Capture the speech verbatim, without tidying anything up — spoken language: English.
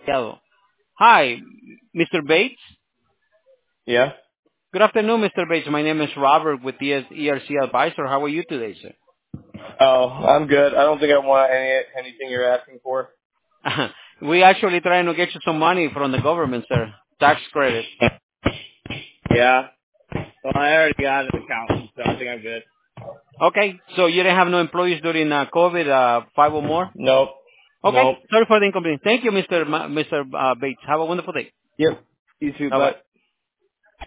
Yellow. Hi, mister Bates. Yeah. Good afternoon, mister Bates. My name is Robert with the E R C Advisor. How are you today, Oh, I'm good. I don't think I want any anything you're asking for. sir? We actually trying to get you some money from the government, sir. Tax credit. Yeah. Well, I already got an accountant, so I think I'm good. Okay, so you didn't have no employees during uh, COVID, uh, five or more? Nope. Okay, Nope. sorry for the inconvenience. Thank you, mister Ma- mister Uh, Bates. Have a wonderful day. Yep. You too. Bye. Bye-bye.